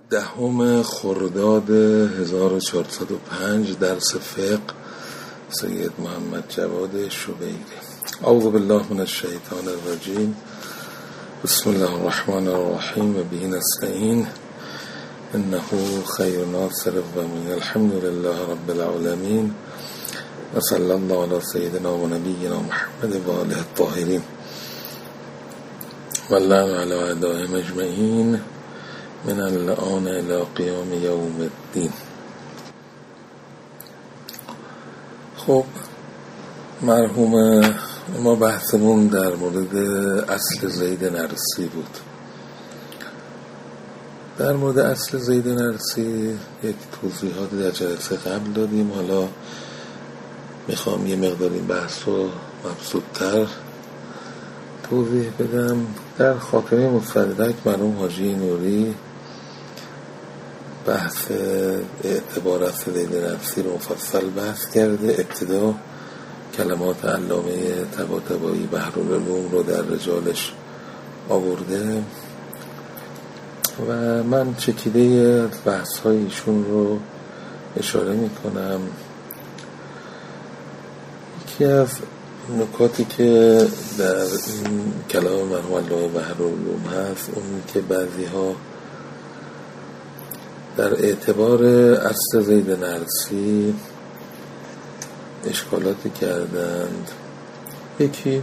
10 خرداد 1405 درس فقه سید محمد جواد شبیری. اعوذ بالله من الشیطان الرجیم. بسم الله الرحمن الرحیم و به نستعین انه خیر ناصر و من الحمد لله رب العالمین و صلی الله علی سیدنا و نبینا محمد و آله الطاهرین و اللهم علی اعدائهم اجمعین من الان الى قیام یوم الدین. خب مرحوم ما بحثمون در مورد اصل زید نرسی بود. در مورد اصل زید نرسی یک توضیحات در جلسه قبل دادیم. حالا میخوام یه مقدار این بحث رو مبسوط‌تر توضیح بدم. در خاتمه مستدرک مرحوم حاجی نوری بحث اعتبار اصل زید نرسی رو مفصل بحث کرده. ابتدا کلمات علامه طباطبایی بحرالعلوم رو در رجالش آورده و من چکیده بحث های ایشون رو اشاره میکنم. یکی از نکاتی که در این کلام مرحوم علامه بحرالعلوم هست اون که بعضی ها در اعتبار اصل زید نرسی اشکالاتی کردند. یکی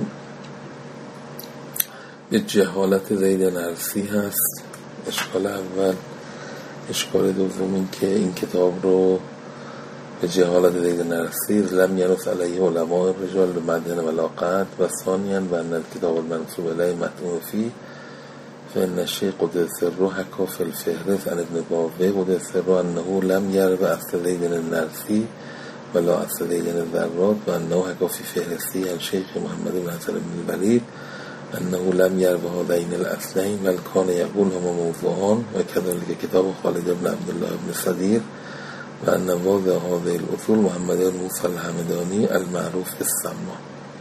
به جهالت زید نرسی هست، اشکال اول. اشکال دوم این که این کتاب رو به جهالت زید نرسی لم ینص علیه علماء الرجال بمدین ولاقت و ثانیاً و ان الکتاب المنسوب الیه متنوع فیه فإن الشیخ قدس سره حکا فی الفهرست عن ابن بابه قدس سره انه لم یرو اصل زید نرسی ولا اصل زید ذرات و انه حکا فی فهرستی عن شیخ محمد بن حسن بن الولید انه لم یرو هذین الاصلین بل کان یقول هما موضوعان و کذلک کتاب خالد بن عبدالله بن صدیر و ان واضع هذه الاصول محمد بن موسی الحمدانی المعروف بالسما.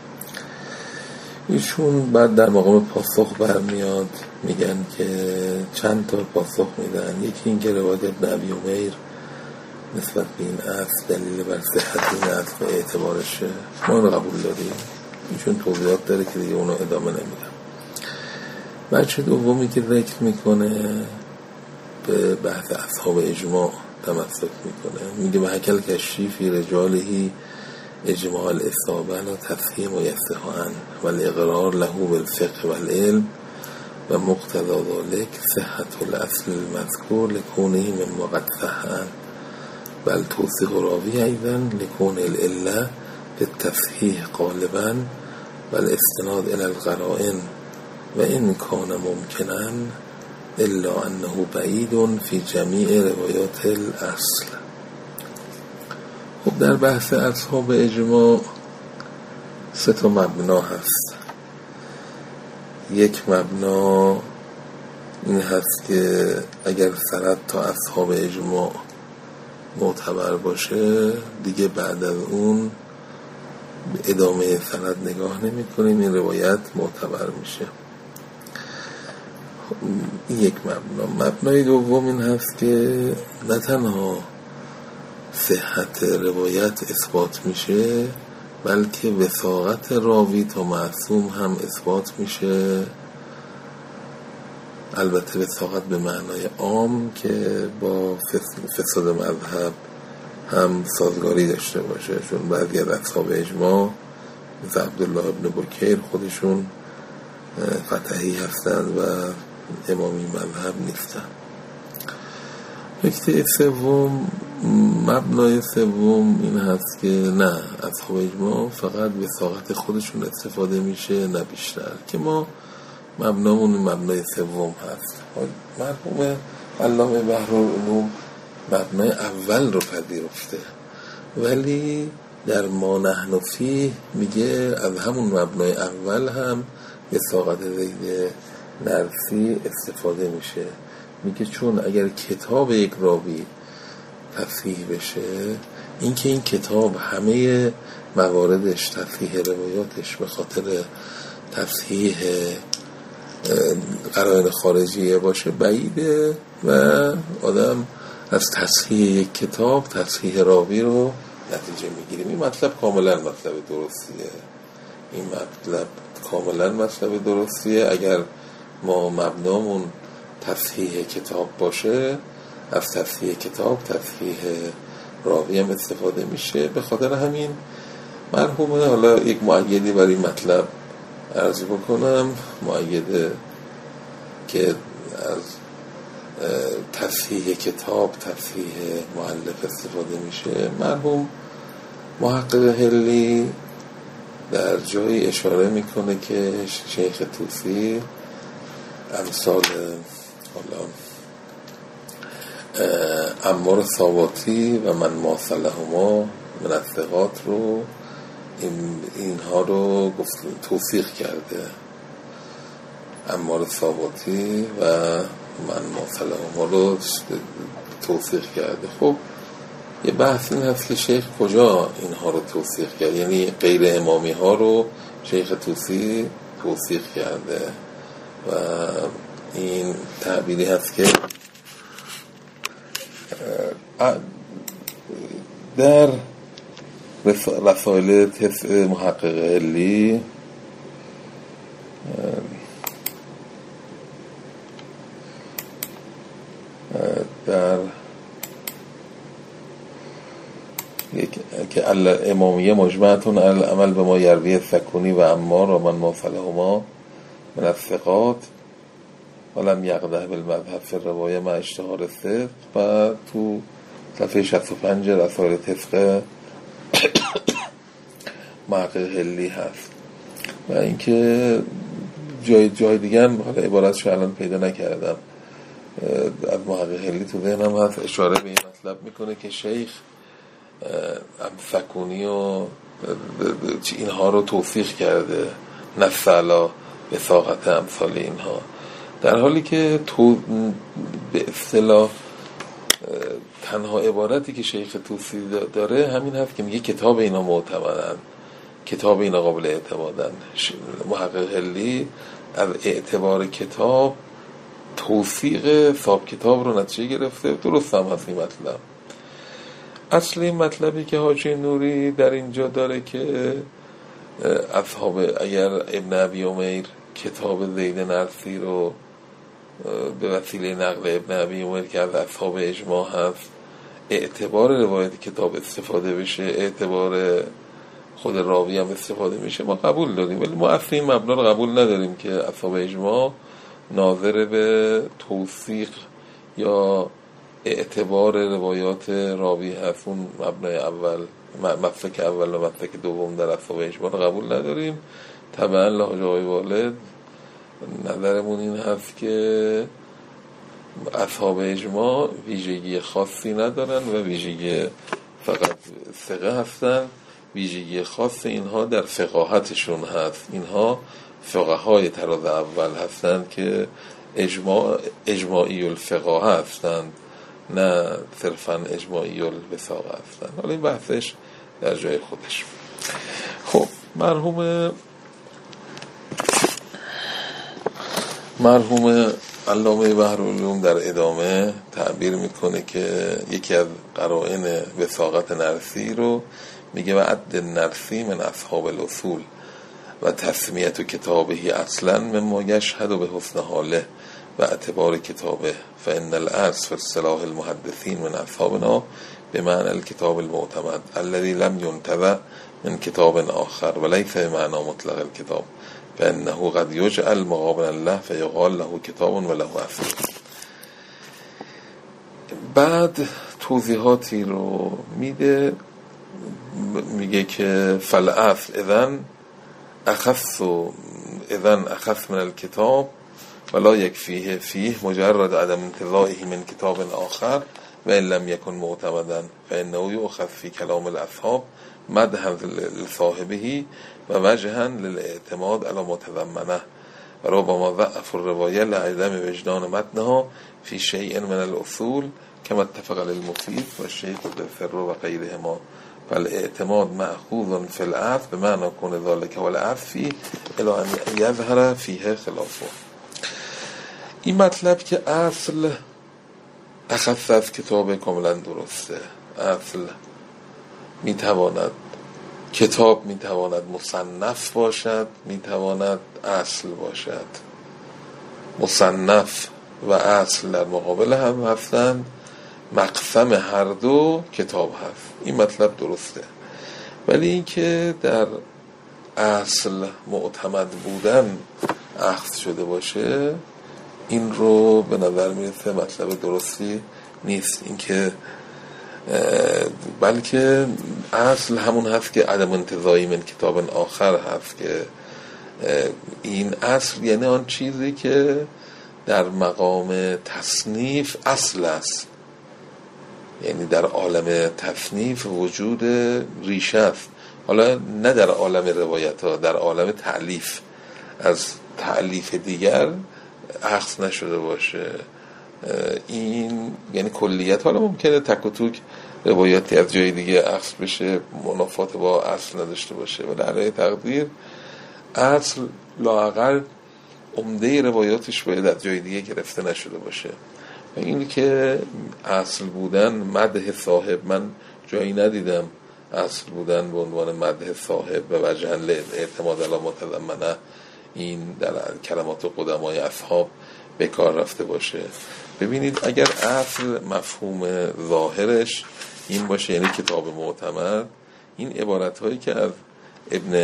ایشون بعد در مقام پاسخ برمیاد، میگن که چند تا پاسخ میدن. یکی این که روایت ابن ابی عمیر نسبت به این اصل دلیل بر صحت این اصل و اعتبارشه، ما رو قبول داریم. ایشون توضیحات داره که دیگه اونو ادامه نمیدم. بچه دومی که ذکر میکنه به بحث اصحاب اجماع تمسک میکنه. میگه به حکل کشیفی رجالهی اجماع الاصابه و تصحیح و یصحان و الاقرار له بالفقه و العلم و مقتضى ذلك صحت الاصل المذکور لکونه مما قد صحن بل توثیق راوی ایضا لکون العله بالتصحیح غالبا و الاستناد الى القرائن و ان کان ممکنا الا انه بعید فی جمیع روایات الاصل. خب در بحث اصحاب اجماع 3 مبنا هست. یک مبنا این هست که اگر سند تا اصحاب اجماع معتبر باشه دیگه بعد از اون به ادامه سند نگاه نمی کنیم، این روایت معتبر میشه. این یک مبنا. مبنای دوم این هست که نه تنها صحت روایت اثبات میشه بلکه وثاقت راوی تا معصوم هم اثبات میشه. البته وثاقت به معنای عام که با فساد مذهب هم سازگاری داشته باشه، چون بعضی از اصحاب اجماع مثل عبدالله ابن بکیر خودشون فتحی هستند و امامی مذهب نیستن. نکته سوم، مبنای سوم این هست که نه، اصحاب اجماع فقط وثاقت خودشون استفاده میشه نه بیشتر، که ما مبنامون مبنای سوم هست. مرحوم علامه بحرالعلوم مبنای اول رو پذیرفته ولی در ما نحن فیه میگه از همون مبنای اول هم وثاقت زید نرسی استفاده میشه. میگه چون اگر کتاب یک راوی تصحیح بشه، اینکه این کتاب همه مواردش تصحیح روایاتش به خاطر تصحیح قرائن خارجیه باشه بعیده و آدم از تصحیح یک کتاب تصحیح راوی رو نتیجه میگیریم. این مطلب کاملا مطلب درستیه، این مطلب کاملا مطلب درستیه. اگر ما مبنامون تصحیح کتاب باشه، از تصحیح کتاب تصحیح راوی هم استفاده میشه. به خاطر همین مرحومه حالا یک مؤیدی برای مطلب عرض بکنم، مؤیده که از تصحیح کتاب تصحیح مؤلف استفاده میشه. مرحوم محقق هلی در جایی اشاره میکنه که شیخ طوسی امثال حالا عمار ثابتی و من ماثلهما من الثقات رو اینها رو توثیق کرده. عمار ثابتی و من ماثلهما رو توثیق کرده. خب یه بحث این هست که شیخ کجا اینها رو توثیق کرده، یعنی غیر امامی ها رو شیخ طوسی توثیق کرده و این تعبیری هست که در رسائل تسع محقق هلی در که امامیه مجمعتون العمل به ما یروی سکونی و عمار و من ماثلهما من الثقات ولم یقده بالمذهب فی الروایه مع اشتهار الصدق. و تو صفحه 65 رسائل تسع محقق هلی هست. و اینکه جای دیگه هم حالا عبارتش الان پیدا نکردم از محقق هلی تو ذهنم هست، اشاره به این مطلب میکنه که شیخ سکونی و اینها رو توثیق کرده، نفعلا به ساقط امثال اینها، در حالی که تو به اصطلاح تنها عبارتی که شیخ طوسی داره همین هست که میگه کتاب اینا معتمدن، کتاب اینا قابل اعتمادن. محقق هلی از اعتبار کتاب توثیق صاحب کتاب رو نتیجه گرفته. درست هم هست این مطلب. اصلی مطلبی که حاجی نوری در اینجا داره که اصحاب اگر ابن ابی عمیر کتاب زید نرسی رو به وسیله نقل ابن ابی عمیر که از اصحاب اجماع هست اعتبار روایت کتاب استفاده بشه، اعتبار خود راوی هم استفاده میشه، ما قبول داریم. ولی ما اصلا این مبنا رو قبول نداریم که اصحاب اجماع ناظر به توثیق یا اعتبار روایات راوی هست. اون مبنای اول، مسلک اول و مسلک دوم در اصحاب اجماع رو قبول نداریم. طبعا لحاظ آقای والد نظرمون این هست که اصحاب اجماع ویژگی خاصی ندارن و ویژگی فقط ثقه هستن. ویژگی خاص اینها در فقاهتشون هست. اینها فقهای طراز اول هستند که اجماعی الفقاه هستند، نه صرفا اجماعی الوثاقه هستند. حالا این بحثش در جای خودش. خب مرحوم علامه بحرالعلوم در ادامه تعبیر میکنه که یکی از قرائن وثاقت نرسی رو میگه و عد نرسی من اصحاب الاصول و تسمیت و کتابهی اصلا مما یشهد به حسن حاله و اعتبار کتابه فان الاصل فی اصطلاح المحدثین من اصحابنا به معنی الکتاب المعتمد الذي لم ينتزع من کتاب آخر و لیس به معنی مطلق الکتاب فانه قد یجعل مقابل الله فیقال له کتاب و له اصل. بعد توضیحاتی رو میگه که فالاصل اذن اخص من الكتاب ولا يكفيه فيه مجرد عدم انتزاعه من كتاب آخر و ان لم يكن معتمدا فانه يؤخذ في كلام الاصحاب مدحا لصاحبه و وجها للاعتماد على متضمنه و ربما ضعف الروايه لعدم وجدان متنها في شيء من الاصول كما اتفق للمفيد والشيخ الفر و غيرهما فالاعتماد مأخوذ في العرف بمعنى كون ذلك والعرف فيه الى ان يظهر فيه خلافه. این مطلب که اصل اخص از کتاب کاملا درسته. اصل میتواند کتاب میتواند مصنف باشد، میتواند اصل باشد. مصنف و اصل در مقابل هم هستند، مقسم هر دو کتاب هست. این مطلب درسته. ولی این که در اصل معتمد بودن اخذ شده باشه، این رو به نظر میرسه مطلب درستی نیست. این که بلکه اصل همون هست که عدم انتزاعی من کتاب آخر هست، که این اصل یعنی آن چیزی که در مقام تصنیف اصل است، یعنی در عالم تصنیف وجود ریشه است. حالا نه در عالم روایت ها، در عالم تألیف از تألیف دیگر اخذ نشده باشه. این یعنی کلیت. حالا ممکنه تک و توک روایاتی از جای دیگه اخذ بشه، منافات با اصل نداشته باشه، ولی علیه تقدیر اصل لااقل عمده روایاتش باید از جای دیگه گرفته نشده باشه. و این که اصل بودن مدح صاحب، من جایی ندیدم اصل بودن به عنوان مدح صاحب و وجه اعتماد علی ما تضمنه این در کلمات قدمای اصحاب به کار رفته باشه. ببینید اگر اصل مفهوم ظاهرش این باشه، یعنی کتاب معتمد، این عبارت هایی که از ابن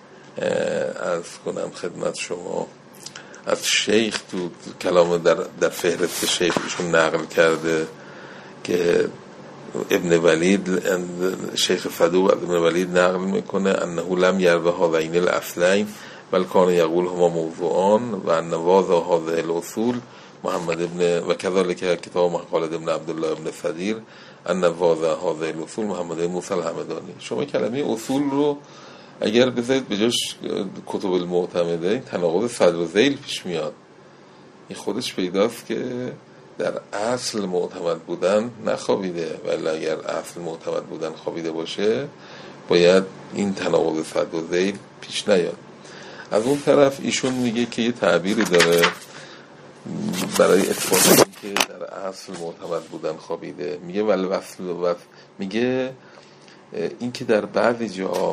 عرض کنم خدمت شما از شیخ تو کلام در فهرست شیخ ایشون نقل کرده که ابن ولید، شیخ فدو ابن ولید نقل میکنه انه لم یروه هذین الاصلین بل کان یقول هما موضوعان و ان واضح هذه الاصول محمد ابن و کذالک کتاب خالد ابن عبدالله ابن فدیر ان واضح هذه الاصول محمد ابن موسی الحمدانی. شما کلمه اصول رو اگر بذارید به جاش کتب المعتمده، این تناقض صدر و ذیل پیش میاد. این خودش پیداست که در اصل معتمد بودن نخوابیده، ولی اگر اصل معتمد بودن خوابیده باشه باید این تناقض صدر و ذیل پیش نیاد. از اون طرف ایشون میگه که یه تعبیری داره برای اثبات این که در اصل معتمد بودن خوابیده. میگه والوصل و میگه این که در بعضی جا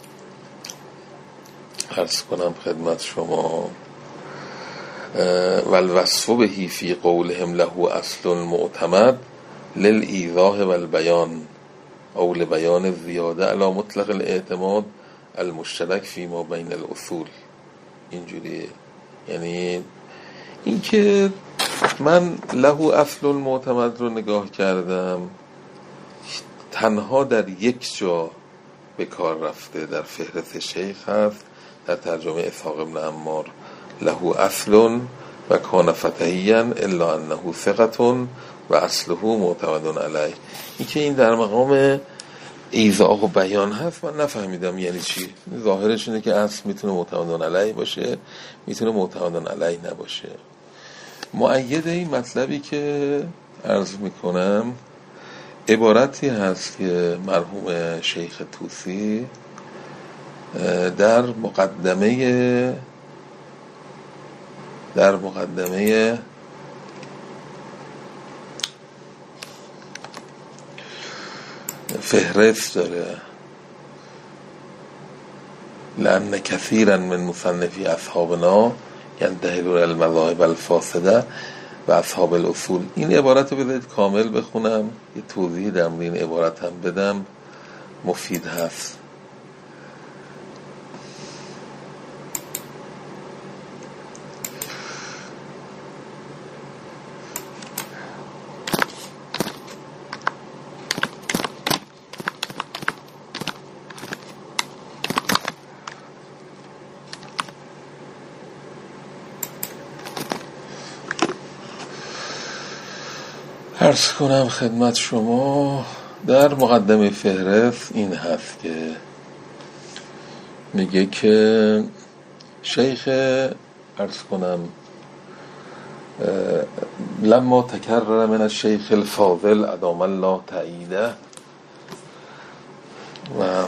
عرض کنم خدمت شما والوصف بهی فی قولهم له اصل معتمد للایضاح والبیان او لبیان زیاده علی مطلق الاعتماد المشترک فی ما بین الاصول. اینجوریه. یعنی این که من له اصل معتمد رو نگاه کردم تنها در یک جا به کار رفته، در فهرست شیخ هست، در ترجمه اسحاق ابن عمار له اصل و کان فتحیا الا انه ثقة و اصله معتمد علیه. این که این در مقام ایضاح و بیان هست من نفهمیدم یعنی چی. ظاهرش اینه که اصل میتونه معتمد علیه باشه، میتونه معتمد علیه نباشه. مؤید این مطلبی که عرض میکنم عبارتی هست که مرحوم شیخ طوسی در مقدمه فهرست داره، لأن كثيرا من مصنفی اصحابنا ينتهلون المذاهب الفاسده و اصحاب الاصول. این عبارت رو بذارید کامل بخونم، یه توضیح در مورد این عبارت هم بدم، مفید هست. عرض کنم خدمت شما در مقدمه فهرست این هست که میگه که شیخ عرض کنم لما تکرر من الشیخ الفاضل ادام الله تأییده و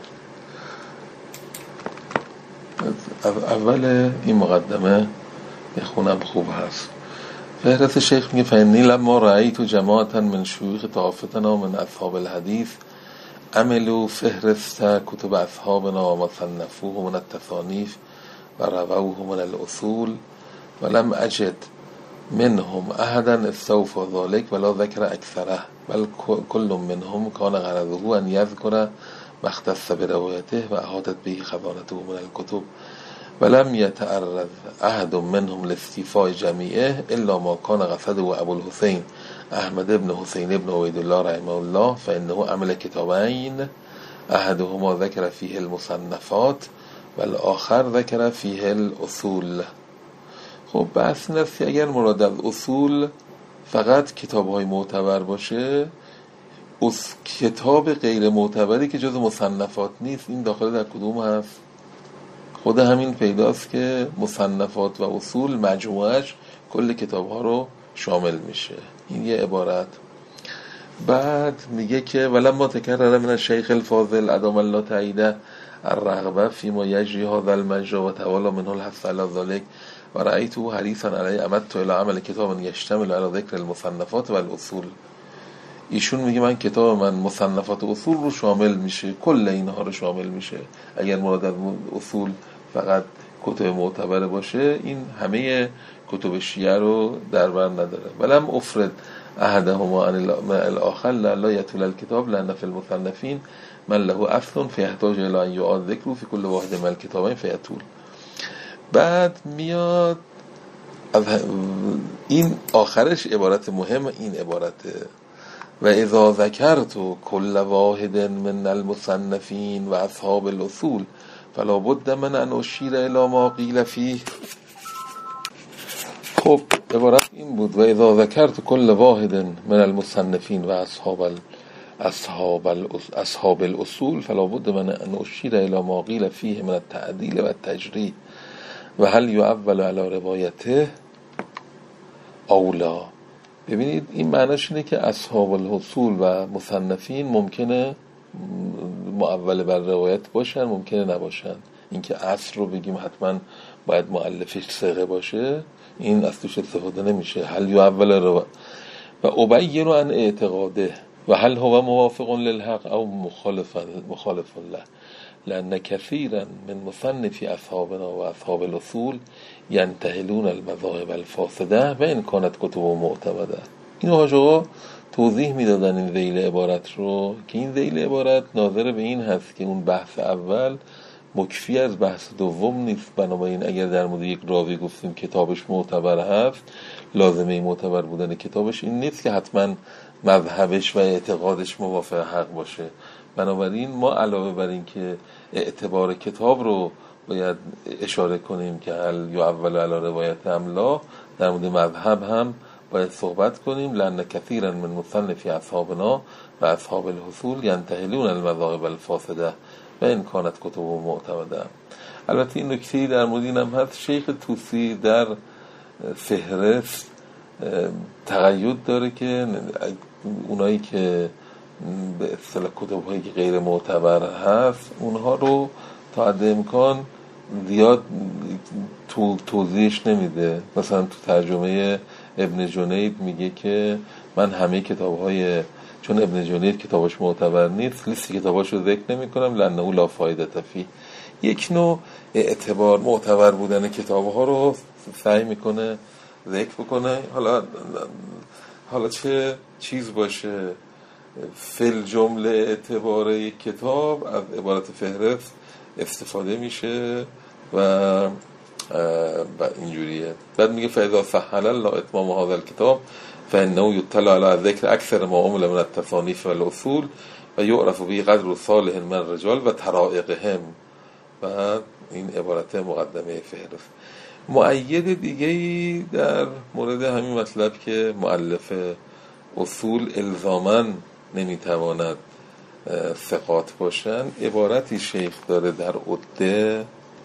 اول این مقدمه خونم خوب هست. فهرست شیخ میگه فإنی لما رأیت جماعتا من شیوخ طائفتنا من اصحاب الحدیث عملوا فهرست کتب اصحابنا و مصنفوه من التصانیف و رووه من الاصول ولم اجد منهم احدا استوفى ذلك ولا ذكر اکثره بل كل منهم كان غرضه ان يذكر ما اختص بروايته و احاطت به خزانته من الكتب ولم يتعرض احد منهم لاستيفاء جميعه الا ما كان قصده ابو الحسين احمد بن حسين بن عبید الله رحمه الله فانه عمل کتابین احدهما ذكر فيه المصنفات والآخر ذكر فيه الاصول. خب بحث این است که اگر مراد از اصول فقط کتاب‌های معتبر باشه، کتاب غیر معتبری که جز مصنفات نیست این داخل در کدوم هست؟ خود همین پیداست که مصنفات و اصول مجموعش کل کتاب‌ها رو شامل میشه. این یه عبارت. بعد میگه که ولما تکرر من الشیخ الفاضل ادام الله تعییده الرغبه فيما یجری هذا المجرى و تعالی منه الحث علی ذلك و رأیته حریصا علی عمدت الی عمل کتاب یشتمل علی ذکر المصنفات و الاصول. ایشون میگه من کتاب من مصنفات و اصول رو شامل میشه، کل اینها رو شامل میشه. اگر مراد از اصول فقط کتب معتبر باشه این همه کتب شیعه رو در بر نداره. ولم افرد احدهما عن الاخر لا يطول الكتاب لان في المصنفين من له اصل فيحتاج الى ان يعاد ذكره في كل واحد من الكتابين فيطول. بعد میاد این آخرش عبارت مهم، این عبارته و اذا ذکرت كل واحد من المصنفين و اصحاب الاصول فلا بد من ان اشیر الى ما قیل فیه. خب عبارت این بود و اذا ذکرت كل واحد من المصنفين و اصحاب الاصول فلا بد من ان اشیر الى ما قیل فیه من التعدیل و التجریح و هل یعول علی روایته اولا. ببینید این معناش اینه که اصحاب الاصول و مصنفین ممکنه معول بر روایت باشن، ممکنه نباشن. اینکه اصل رو بگیم حتما باید مؤلفش ثقه باشه این از توش استفاده نمیشه. هل یعول روایت و ابین عن اعتقاده و هل هو موافق للحق او مخالف له لأن كثيرا من مصنفي اصحابنا و اصحاب الاصول ينتهلون المذاهب الفاسده و ان كانت کتب معتمده. اینو حاج آقا توضیح میدادن این ذیل عبارت رو که این ذیل عبارت ناظر به این هست که اون بحث اول مکفی از بحث دوم نیست. بنابراین اگر در مورد یک راوی گفتیم کتابش معتبر هست، لازمه معتبر بودن کتابش این نیست که حتما مذهبش و اعتقادش موافق حق باشه. بنابراین ما علاوه بر این که اعتبار کتاب رو باید اشاره کنیم که هل یعول علی روایت املا، در مورد مذهب هم باید صحبت کنیم. لأن كثيرا من مصنفی اصحابنا و اصحاب الاصول ينتهلون المذاهب الفاسده و ان كانت کتب معتمده. البته این نکته در مورد این هم هست، شیخ طوسی در فهرست تقید داره که اونایی که به اصطلاح کتب‌هایی که غیر معتبر هست اونها رو تا حد امکان زیاد توضیحش نمیده. مثلا تو ترجمه ابن جنید میگه که من همه کتاب‌های، چون ابن جنید کتابش معتبر نیست، لیست کتاباش رو ذکر نمی‌کنم لأنه لا فایده فیه. یک نوع اعتبار معتبر بودن کتاب‌ها رو سعی میکنه ذکر بکنه. حالا چه چیز باشه، فل جمله اعتبار یک کتاب از عبارت فهرست استفاده میشه و اینجوریه. بعد میگه فاذا سهل الله اتمام هذا الكتاب فانه يطلع على ذکر اکثر ما عمل من التصانیف و الاصول و یعرف به قدر صالح من الرجال و طرائقهم. و این عبارت مقدمه فهرست. مؤید دیگه‌ای در مورد همین مطلب که مؤلف اصول الزاماً نمیتواند ثقات باشن، عبارتی شیخ داره در عده.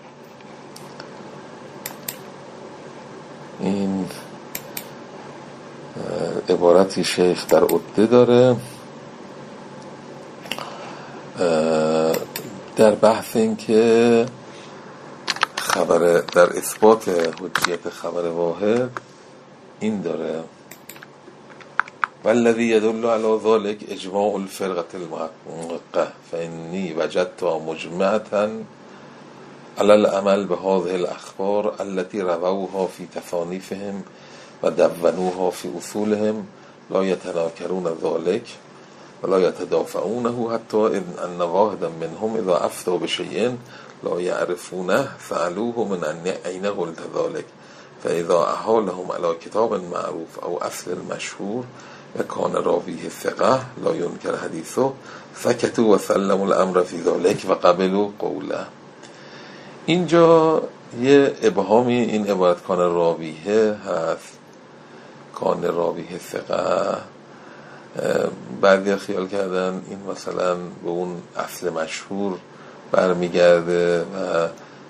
این عبارتی شیخ در عده داره در بحث این که در اثبات حجیت خبر واحد این داره: والذی يدل على ذلك اجماع الفرقة المحققة فإني وجدتها مجمعة على العمل بهذه الأخبار التي رووها في تصانيفهم ودونوها في أصولهم لا يتناكرون ذلك ولا يتدافعونه حتى أن واحدا منهم إذا أفتى بشيء لا يعرفونه سألوه من أين قلت ذلك فإذا أحالهم على كتاب معروف أو أصل المشهور وكان راويه ثقة لا ينكر حديثه سكتوا وسلموا الأمر في ذلك وقبلوا قوله. اینجا یه ابهامی این عبارت کان راویه هست، کان راویه ثقه. بعضی خیال کردن این مثلا به اون اصل مشهور برمیگرده و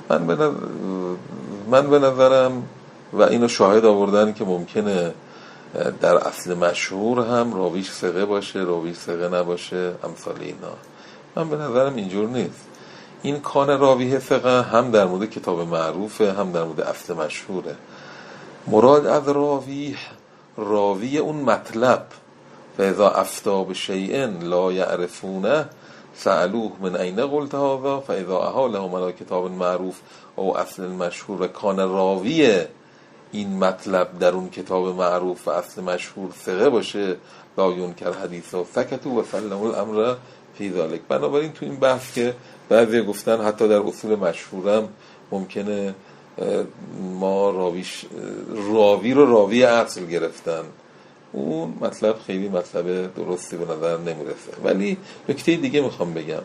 من به نظرم و اینو شاهد آوردن که ممکنه در اصل مشهور هم راویش ثقه باشه، راویش ثقه نباشه، امثال اینا. من به نظرم اینجور نیست. این کان راویه ثقه هم در مورد کتاب معروفه، هم در مورد اصل مشهوره. مراد از راوی اون مطلب فاذا افتا بشیء لا یعرفونه سألوه من این قلت هذا فاذا احالهم على کتاب معروف او اصل مشهور کان راوی این مطلب در اون کتاب معروف و اصل مشهور ثقه باشه لا ينکر حدیثه و سکتوا و سلموا الامر فی ذلک. بنابراین تو این بحث که بعضی گفتن حتی در اصول مشهورم ممکنه ما راوی رو راوی اصل گرفتن، اون مطلب خیلی مطلب درستی به نظر نمیرسه. ولی نکته دیگه میخوام بگم،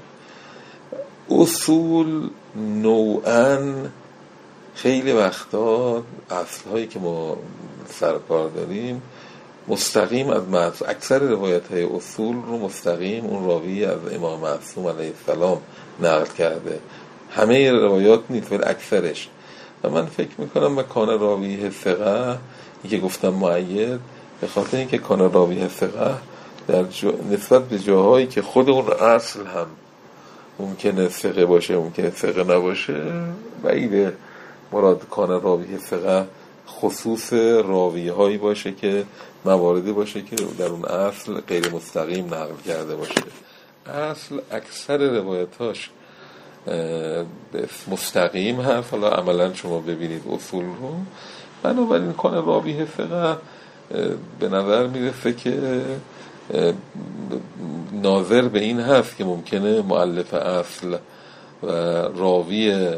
اصول نوعاً خیلی وقتا اصلهایی که ما سرکار داریم مستقیم از معصوم، اکثر روایت های اصول رو مستقیم اون راوی از امام معصوم علیه السلام نقل کرده. همه روایات نیست ولی اکثرش. و من فکر میکنم مکان راوی ثقه این که گفتم معید به خاطر اینکه کان راوی ثقه در نسبت به جاهایی که خود اون اصل هم ممکنه ثقه باشه ممکنه ثقه نباشه، بعیده مراد کان راوی ثقه خصوص راوی هایی باشه که مواردی باشه که در اون اصل غیر مستقیم نقل کرده باشه. اصل اکثر روایتاش مستقیم هست. حالا عملا شما ببینید اصول رو، بنابراین کان راوی ثقه به نظر میرسه که ناظر به این هست که ممکنه مؤلف اصل و راوی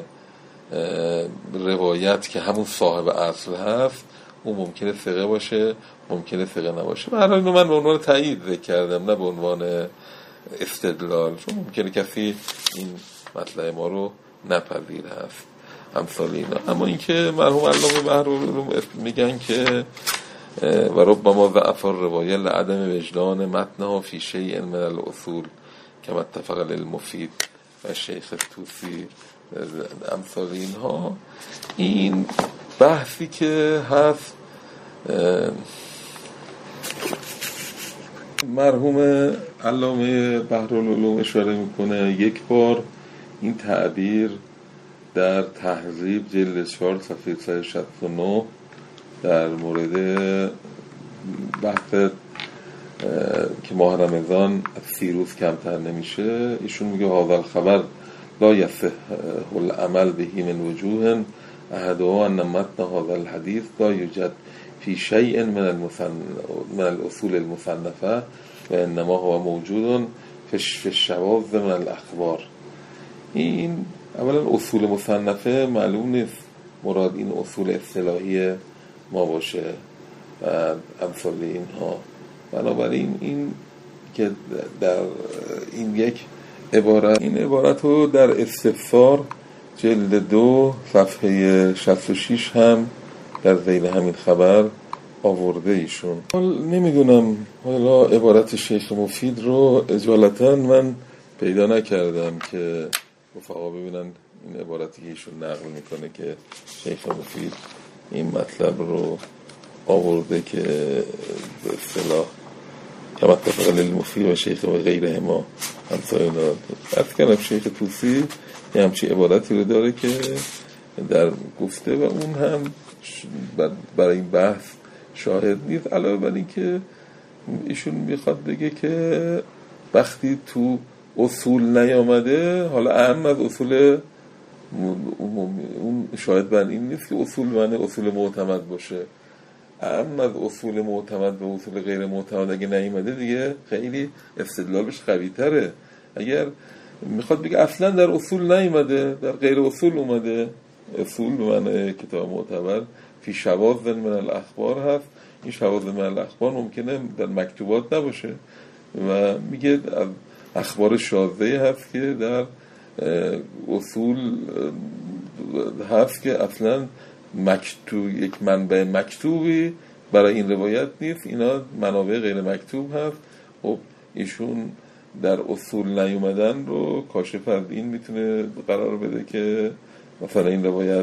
روایت که همون صاحب اصل هست اون ممکنه ثقه باشه ممکنه ثقه نباشه. من به عنوان تایید ذکر کردم نه به عنوان استدلال، چون ممکنه کسی این مطلب ما رو نپذیر هست امثال اینا. اما اینکه مرحوم علامه بحرالعلوم میگن که و ربما ضعف الروایه لعدم وجدان متنها فی شیء من الاصول کما اتفق للمفید و شیخ توسی امثال اینها، این بحثی که هست مرحوم علامه بحرالعلوم اشاره میکنه. یک بار این تعبیر در تهذیب جلد 4 صفحه 169 در مورد بحث که ماه رمضان از 30 روز کمتر نمیشه، ایشون میگه هذا الخبر لا يصح العمل به من وجوه احدها ان متن هذا الحديث لا يوجد في شيء من الاصول المصنفه و انما هو موجود في الشواذ من الاخبار. این اولا اصول مصنفه معلوم نیست مراد این اصول اصطلاحی ما باشه و امثال اینها. بنابراین این که در این یک عبارت، این عبارت رو در استفسار جلد 2 صفحه 66 هم در ذیل همین خبر آورده ایشون. نمیدونم حالا عبارت شیخ مفید رو اجالتا من پیدا نکردم که رفقا ببینن این عبارتی که ایشون نقل میکنه که شیخ مفید این مطلب رو آورده که به اصطلاح کما اتفق للمفید و شیخ و غیره ما همسایه داد. از کنم شیخ توسی یه همچی عبارتی رو داره که در گفته و اون هم برای این بحث شاهد نیست. علاوه بر این که ایشون میخواد بگه که وقتی تو اصول نیامده، حالا اهم از اصول اون شاهد بر این نیست که اصول معنی اصول معتمد باشه، اهم از اصول معتمد و اصول غیر معتمد اگه نیامده دیگه خیلی استدلالش قوی تره. اگر میخواد بگه اصلا در اصول نیامده، در غیر اصول اومده، اصول به معنی کتاب معتبر فی شواذ من الاخبار هست، این شواذ من الاخبار ممکنه در مکتوبات نباشه و میگه اخبار شاذه هست که در اصول هست که اصلا یک منبع مکتوبی برای این روایت نیست، اینا منابع غیر مکتوب هست. خب ایشون در اصول نیومدن رو کاشف از این میتونه قرار بده که مثلا این روایت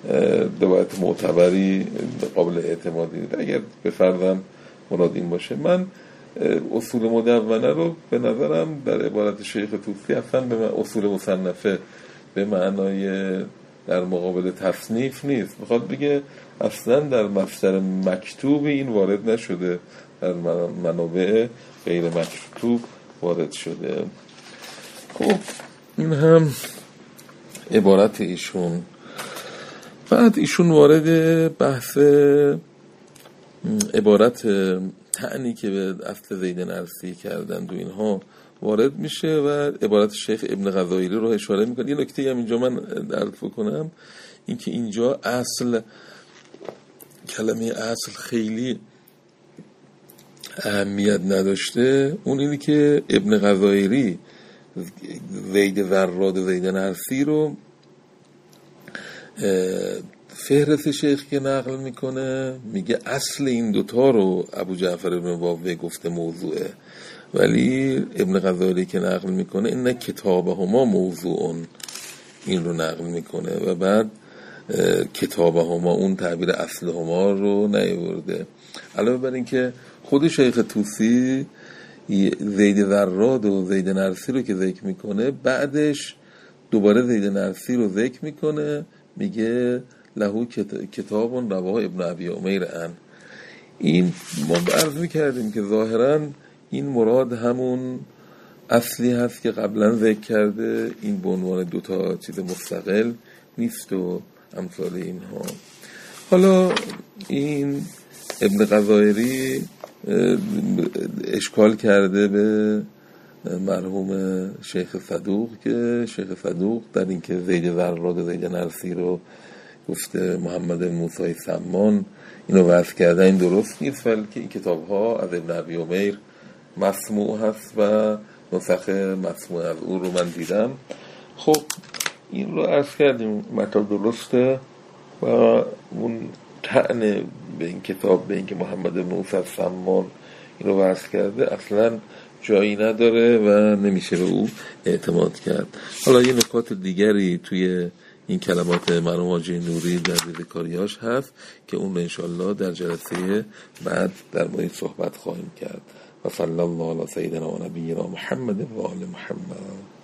معتبری قابل اعتمادی نیست، اگر به فرضم مراد این باشه. من اصول مدونه رو به نظرم در عبارت شیخ طوسی اصلا به اصول مصنفه به معنای در مقابل تصنیف نیست، میخواد بگه اصلا در مصدر مکتوب این وارد نشده، در منابع غیر مکتوب وارد شده. خب این هم عبارت ایشون. بعد ایشون وارد بحث عبارت تعنی که به اصل زید نرسی کردن دو اینها وارد میشه و عبارت شیخ ابن غزائلی رو اشاره میکنه. یه نکته هم اینجا من عرض بکنم، این که اینجا اصل، کلمه اصل خیلی اهمیت نداشته، اون اینی که ابن غزائلی زید ذرات و زید نرسی رو فهرست شیخ که نقل میکنه میگه اصل این دوتا رو ابو جعفر ابن واوی گفته موضوعه، ولی ابن غزالی که نقل میکنه این کتابهما موضوعون، این رو نقل میکنه و بعد کتابهما اون تعبیر اصلهما رو نیورده. علاوه بر این که خود شیخ طوسی زید ذرات و زید نرسی رو که ذکر میکنه بعدش دوباره زید نرسی رو ذکر میکنه، میگه لهو کتاب رواه ابن ابی عمیر ان. این ما عرض میکردیم که ظاهراً این مراد همون اصلی هست که قبلا ذکر کرده، این به عنوان دوتا چیز مستقل نیست و امثال اینها. حالا این ابن غزائری اشکال کرده به مرحوم شیخ صدوق که شیخ صدوق در این که زید ذرات و زید نرسی رو گفته محمد موسی سمان اینو وضع کرده، این درست نیست، بلکه این کتاب ها از ابن ابی عمیر مسموع هست و نسخ مسموع از او رو من دیدم. خب این رو عرض کردیم مطلب درسته و اون طعن به این کتاب، به این که محمد موسی سمان اینو وضع کرده اصلا جایی نداره و نمیشه به او اعتماد کرد. حالا یه نکات دیگری توی این کلمات مرحوم حاجی نوری در ذکریاش هست که اون رو انشالله در جلسه بعد در مورد صحبت خواهیم کرد. و صلی الله علی سیدنا و نبینا محمد و آل محمد.